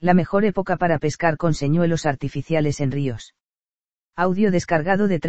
La mejor época para pescar con señuelos artificiales en ríos. Audio descargado de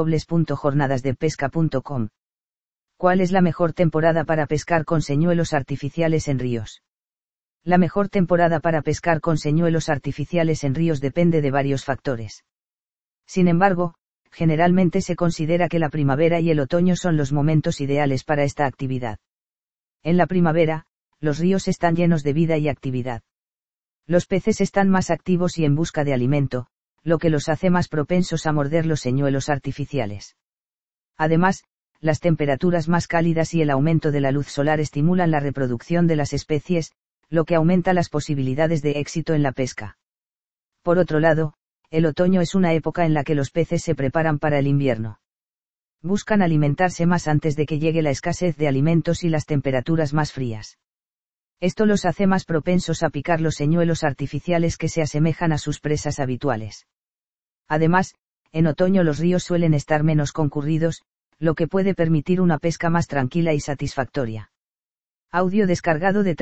www.jornadasdepesca.com. ¿Cuál es la mejor temporada para pescar con señuelos artificiales en ríos? La mejor temporada para pescar con señuelos artificiales en ríos depende de varios factores. Sin embargo, generalmente se considera que la primavera y el otoño son los momentos ideales para esta actividad. En la primavera, los ríos están llenos de vida y actividad. Los peces están más activos y en busca de alimento, lo que los hace más propensos a morder los señuelos artificiales. Además, las temperaturas más cálidas y el aumento de la luz solar estimulan la reproducción de las especies, lo que aumenta las posibilidades de éxito en la pesca. Por otro lado, el otoño es una época en la que los peces se preparan para el invierno. Buscan alimentarse más antes de que llegue la escasez de alimentos y las temperaturas más frías. Esto los hace más propensos a picar los señuelos artificiales que se asemejan a sus presas habituales. Además, en otoño los ríos suelen estar menos concurridos, lo que puede permitir una pesca más tranquila y satisfactoria. Audio descargado de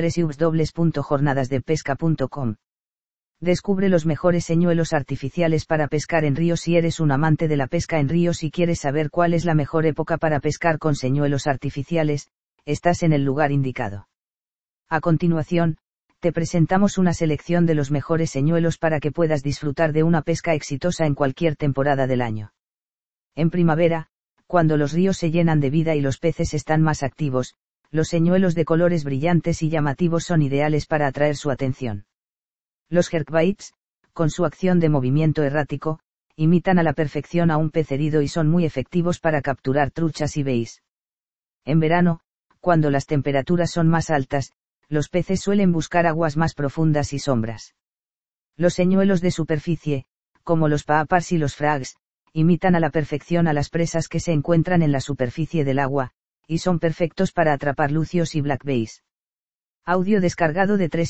www.jornadasdepesca.com. Descubre los mejores señuelos artificiales para pescar en ríos. Si eres un amante de la pesca en ríos y quieres saber cuál es la mejor época para pescar con señuelos artificiales, estás en el lugar indicado. A continuación, te presentamos una selección de los mejores señuelos para que puedas disfrutar de una pesca exitosa en cualquier temporada del año. En primavera, cuando los ríos se llenan de vida y los peces están más activos, los señuelos de colores brillantes y llamativos son ideales para atraer su atención. Los jerkbaits, con su acción de movimiento errático, imitan a la perfección a un pez herido y son muy efectivos para capturar truchas y beis. En verano, cuando las temperaturas son más altas, los peces suelen buscar aguas más profundas y sombras. Los señuelos de superficie, como los paapars y los frags, imitan a la perfección a las presas que se encuentran en la superficie del agua, y son perfectos para atrapar lucios y black bass. Audio descargado de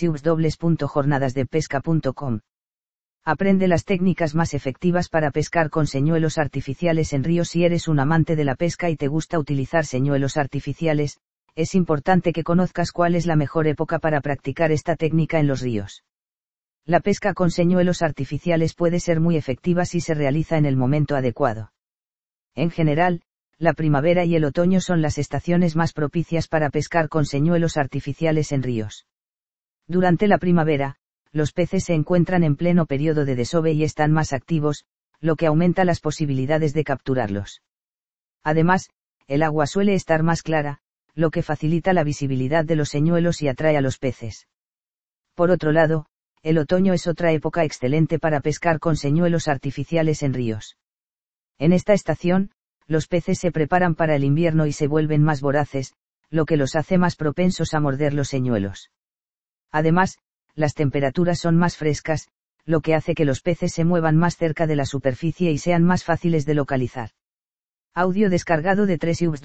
www.jornadasdepesca.com. Aprende las técnicas más efectivas para pescar con señuelos artificiales en ríos. Si eres un amante de la pesca y te gusta utilizar señuelos artificiales, es importante que conozcas cuál es la mejor época para practicar esta técnica en los ríos. La pesca con señuelos artificiales puede ser muy efectiva si se realiza en el momento adecuado. En general, la primavera y el otoño son las estaciones más propicias para pescar con señuelos artificiales en ríos. Durante la primavera, los peces se encuentran en pleno periodo de desove y están más activos, lo que aumenta las posibilidades de capturarlos. Además, el agua suele estar más clara, lo que facilita la visibilidad de los señuelos y atrae a los peces. Por otro lado, el otoño es otra época excelente para pescar con señuelos artificiales en ríos. En esta estación, los peces se preparan para el invierno y se vuelven más voraces, lo que los hace más propensos a morder los señuelos. Además, las temperaturas son más frescas, lo que hace que los peces se muevan más cerca de la superficie y sean más fáciles de localizar. Audio descargado de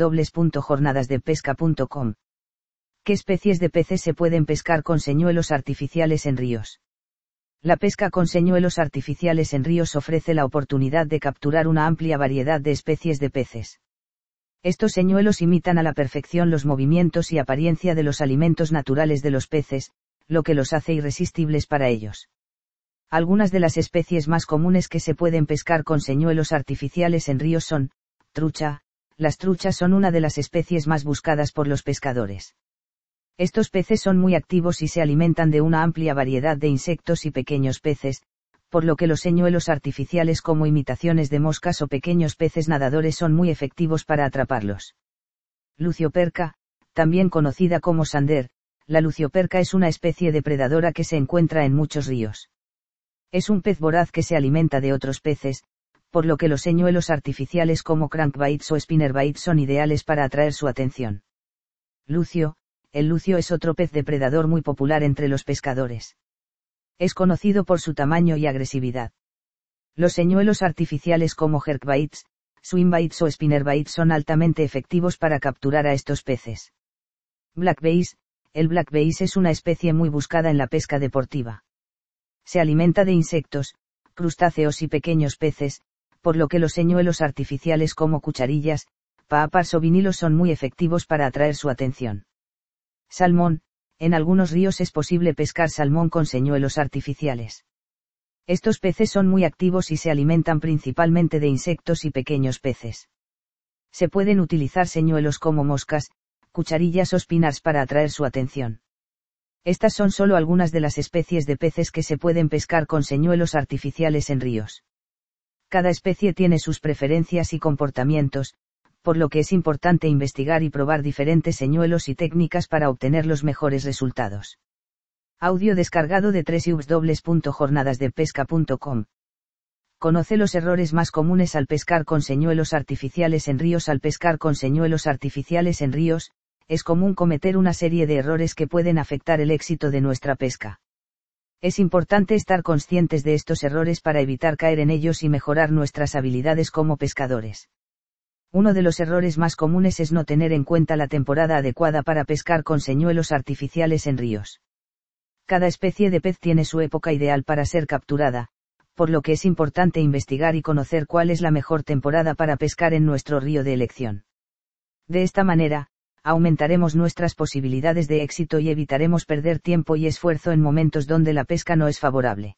www.jornadasdepesca.com. ¿Qué especies de peces se pueden pescar con señuelos artificiales en ríos? La pesca con señuelos artificiales en ríos ofrece la oportunidad de capturar una amplia variedad de especies de peces. Estos señuelos imitan a la perfección los movimientos y apariencia de los alimentos naturales de los peces, lo que los hace irresistibles para ellos. Algunas de las especies más comunes que se pueden pescar con señuelos artificiales en ríos son: trucha. Las truchas son una de las especies más buscadas por los pescadores. Estos peces son muy activos y se alimentan de una amplia variedad de insectos y pequeños peces, por lo que los señuelos artificiales como imitaciones de moscas o pequeños peces nadadores son muy efectivos para atraparlos. Lucioperca, también conocida como sander. La lucioperca es una especie depredadora que se encuentra en muchos ríos. Es un pez voraz que se alimenta de otros peces, por lo que los señuelos artificiales como crankbaits o spinnerbaits son ideales para atraer su atención. Lucio. El lucio es otro pez depredador muy popular entre los pescadores. Es conocido por su tamaño y agresividad. Los señuelos artificiales como jerkbaits, swimbaits o spinnerbaits son altamente efectivos para capturar a estos peces. Black bass. El black bass es una especie muy buscada en la pesca deportiva. Se alimenta de insectos, crustáceos y pequeños peces, por lo que los señuelos artificiales como cucharillas, paapars o vinilos son muy efectivos para atraer su atención. Salmón. En algunos ríos es posible pescar salmón con señuelos artificiales. Estos peces son muy activos y se alimentan principalmente de insectos y pequeños peces. Se pueden utilizar señuelos como moscas, cucharillas o spinners para atraer su atención. Estas son solo algunas de las especies de peces que se pueden pescar con señuelos artificiales en ríos. Cada especie tiene sus preferencias y comportamientos, por lo que es importante investigar y probar diferentes señuelos y técnicas para obtener los mejores resultados. Audio descargado de www.jornadasdepesca.com. Conoce los errores más comunes al pescar con señuelos artificiales en ríos. Al pescar con señuelos artificiales en ríos, es común cometer una serie de errores que pueden afectar el éxito de nuestra pesca. Es importante estar conscientes de estos errores para evitar caer en ellos y mejorar nuestras habilidades como pescadores. Uno de los errores más comunes es no tener en cuenta la temporada adecuada para pescar con señuelos artificiales en ríos. Cada especie de pez tiene su época ideal para ser capturada, por lo que es importante investigar y conocer cuál es la mejor temporada para pescar en nuestro río de elección. De esta manera, aumentaremos nuestras posibilidades de éxito y evitaremos perder tiempo y esfuerzo en momentos donde la pesca no es favorable.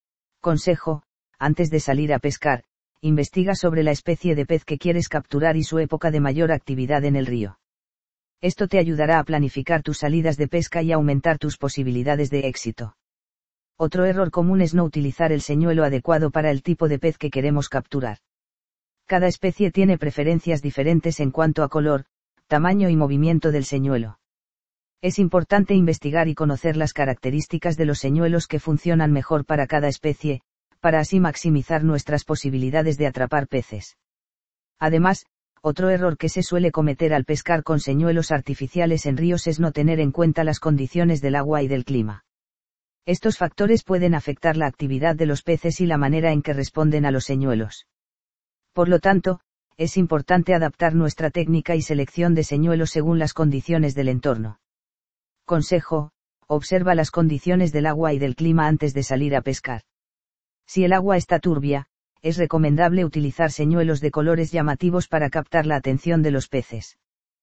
Consejo: antes de salir a pescar, investiga sobre la especie de pez que quieres capturar y su época de mayor actividad en el río. Esto te ayudará a planificar tus salidas de pesca y aumentar tus posibilidades de éxito. Otro error común es no utilizar el señuelo adecuado para el tipo de pez que queremos capturar. Cada especie tiene preferencias diferentes en cuanto a color, tamaño y movimiento del señuelo. Es importante investigar y conocer las características de los señuelos que funcionan mejor para cada especie, para así maximizar nuestras posibilidades de atrapar peces. Además, otro error que se suele cometer al pescar con señuelos artificiales en ríos es no tener en cuenta las condiciones del agua y del clima. Estos factores pueden afectar la actividad de los peces y la manera en que responden a los señuelos. Por lo tanto, es importante adaptar nuestra técnica y selección de señuelos según las condiciones del entorno. Consejo: observa las condiciones del agua y del clima antes de salir a pescar. Si el agua está turbia, es recomendable utilizar señuelos de colores llamativos para captar la atención de los peces.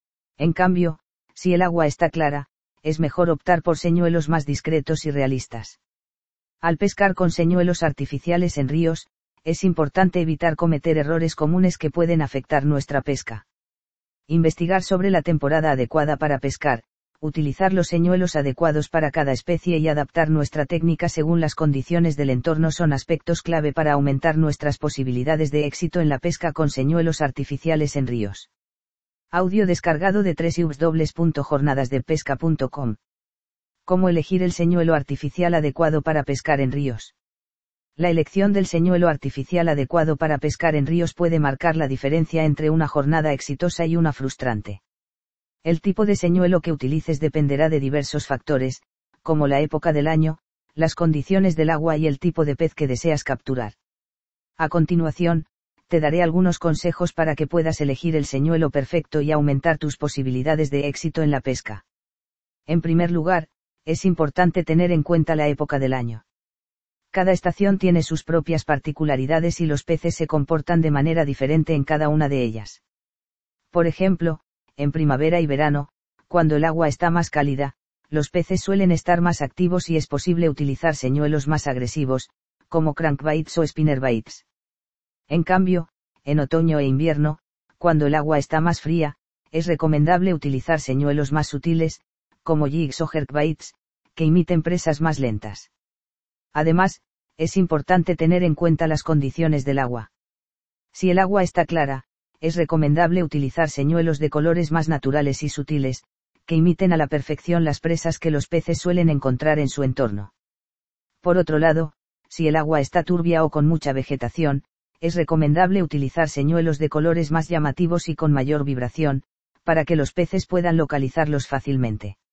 En cambio, si el agua está clara, es mejor optar por señuelos más discretos y realistas. Al pescar con señuelos artificiales en ríos, es importante evitar cometer errores comunes que pueden afectar nuestra pesca. Investigar sobre la temporada adecuada para pescar, utilizar los señuelos adecuados para cada especie y adaptar nuestra técnica según las condiciones del entorno son aspectos clave para aumentar nuestras posibilidades de éxito en la pesca con señuelos artificiales en ríos. Audio descargado de www.jornadasdepesca.com. ¿Cómo elegir el señuelo artificial adecuado para pescar en ríos? La elección del señuelo artificial adecuado para pescar en ríos puede marcar la diferencia entre una jornada exitosa y una frustrante. El tipo de señuelo que utilices dependerá de diversos factores, como la época del año, las condiciones del agua y el tipo de pez que deseas capturar. A continuación, te daré algunos consejos para que puedas elegir el señuelo perfecto y aumentar tus posibilidades de éxito en la pesca. En primer lugar, es importante tener en cuenta la época del año. Cada estación tiene sus propias particularidades y los peces se comportan de manera diferente en cada una de ellas. Por ejemplo, en primavera y verano, cuando el agua está más cálida, los peces suelen estar más activos y es posible utilizar señuelos más agresivos, como crankbaits o spinnerbaits. En cambio, en otoño e invierno, cuando el agua está más fría, es recomendable utilizar señuelos más sutiles, como jigs o jerkbaits, que imiten presas más lentas. Además, es importante tener en cuenta las condiciones del agua. Si el agua está clara, es recomendable utilizar señuelos de colores más naturales y sutiles, que imiten a la perfección las presas que los peces suelen encontrar en su entorno. Por otro lado, si el agua está turbia o con mucha vegetación, es recomendable utilizar señuelos de colores más llamativos y con mayor vibración, para que los peces puedan localizarlos fácilmente.